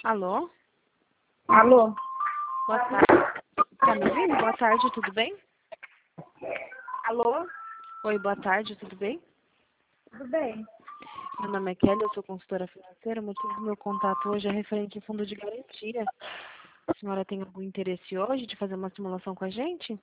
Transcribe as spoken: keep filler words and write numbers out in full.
Alô? Alô? Boa tarde. Tá me ouvindo? Boa tarde, tudo bem? Alô? Oi, boa tarde, tudo bem? Tudo bem? Meu nome é Kelly, eu sou consultora financeira. O motivo do meu contato hoje é referente ao fundo de garantia. A senhora tem algum interesse hoje de fazer uma simulação com a gente?